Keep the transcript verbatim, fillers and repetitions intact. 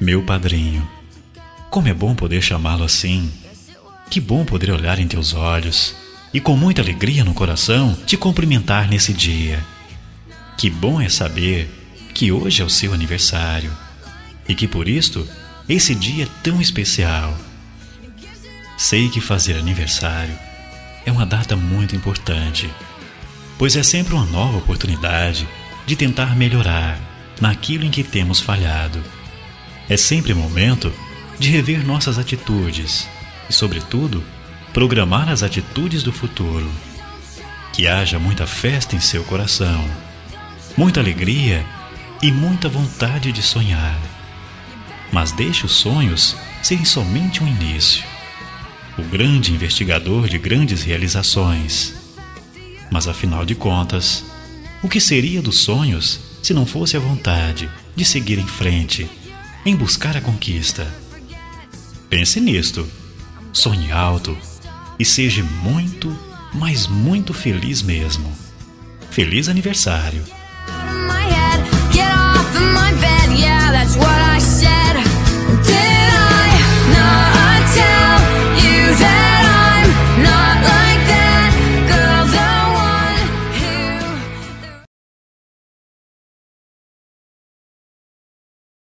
Meu padrinho, como é bom poder chamá-lo assim. Que bom poder olhar em teus olhos e com muita alegria no coração te cumprimentar nesse dia. Que bom é saber que hoje é o seu aniversário e que por isto esse dia é tão especial. Sei que fazer aniversário é uma data muito importante, pois é sempre uma nova oportunidade de tentar melhorar naquilo em que temos falhado. É sempre momento de rever nossas atitudes e, sobretudo, programar as atitudes do futuro. Que haja muita festa em seu coração, muita alegria e muita vontade de sonhar. Mas deixe os sonhos serem somente um início. O grande investigador de grandes realizações. Mas afinal de contas, o que seria dos sonhos se não fosse a vontade de seguir em frente, em buscar a conquista? Pense nisto, sonhe alto e seja muito, mas muito feliz mesmo. Feliz aniversário! Get off of my bed.